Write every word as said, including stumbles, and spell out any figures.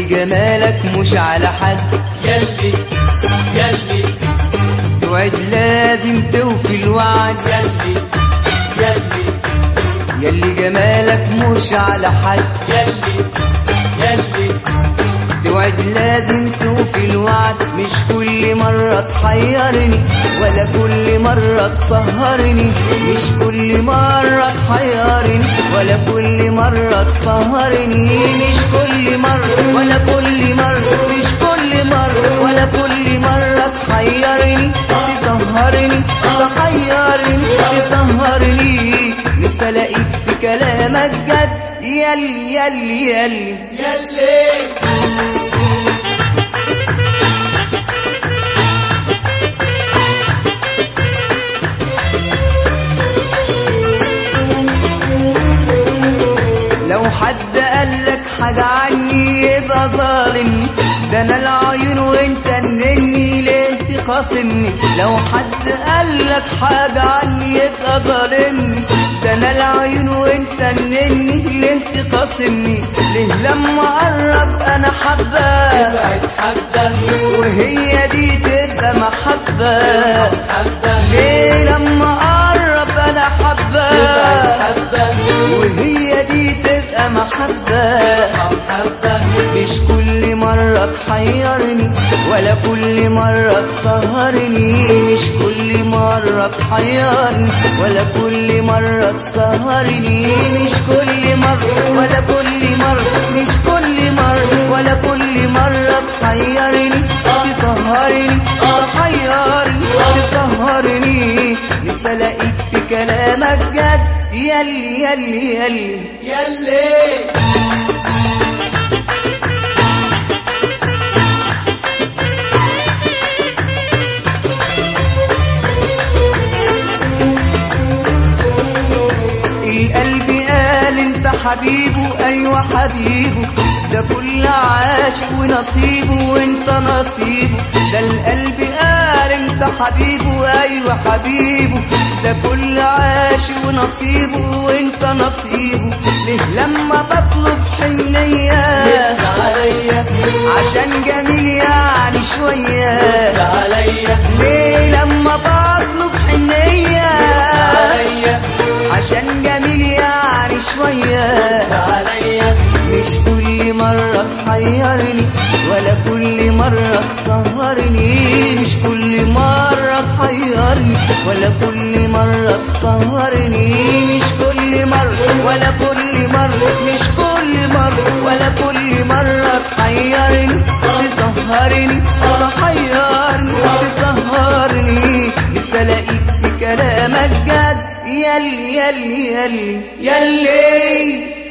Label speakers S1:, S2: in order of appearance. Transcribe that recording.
S1: يلي جمالك مش على حد،
S2: يلي يلي
S1: توعد لازم توفي الوعد،
S2: يلي يلي
S1: يلي جمالك مش على حد،
S2: يلي يلي
S1: توعد لازم توفي الوعد. مش كل مرة تحيرني ولا كل مرة تسهرني، مش كل مرة تحيرني ولا كل مرة تسهرني، مش كل مرة ولا كل مرة، مش كل مرة ولا كل مرة تحيرني تسهرني تحيرني تسهرني. نفسي الاقيك في كلامك جد، يلي يلي يلي
S2: يلي
S1: لو حد قالك حاجة عني يبقى ظالمني، ده انا العيون وانت النني ليه تخاصمني. لو حد قالك حاجة عني يبقى ظالمني، ده انا العيون وانت النني ليه تخاصمني. ليه لما اقرب انا حبة
S2: ابعد حبة
S1: وهي دي تبقى محبة،
S2: حبة
S1: ليه لما اقرب انا حبة
S2: ابعد حبة
S1: وهي دي تبقى محبة.
S2: حبة
S1: مش كل مرة تحيرني ولا كل مرة تسهرني، مش كل مرة تحيرني ولا كل مرة تسهرني، مش كل مرة ولا كل مرة، مش كل مرة ولا كل مرة تحيرني تسهرني تحيرني تسهرني. نفسي الاقيك في كلامك جد، يلي يلي يلي
S2: يلي
S1: القلب قال انت حبيبه، ايوه حبيبه، ده كل عاشق ونصيبه وانت نصيبه. ده القلب قال انت حبيبه، ايوه حبيبه، ده كل عاشق ونصيبه وانت نصيبه. ليه لما بطلب حنية
S2: عليا
S1: عشان جميل يعني شوية،
S2: عليا
S1: ليه لما بطلب حنية
S2: عليا
S1: عشان جميل يعني شوية.
S2: عليا
S1: مش كل مرة تحيرني ولا كل مرة تسهرني، مش كل مرة تحيرني ولا كل مرة تسهرني، مش كل مرة ولا كل مرة، مش كل مرة ولا كل مرة تحيرني تسهرني تحيرني تسهرني. نفسي الاقيك في كلامك جد، يلي يلي يلي يلي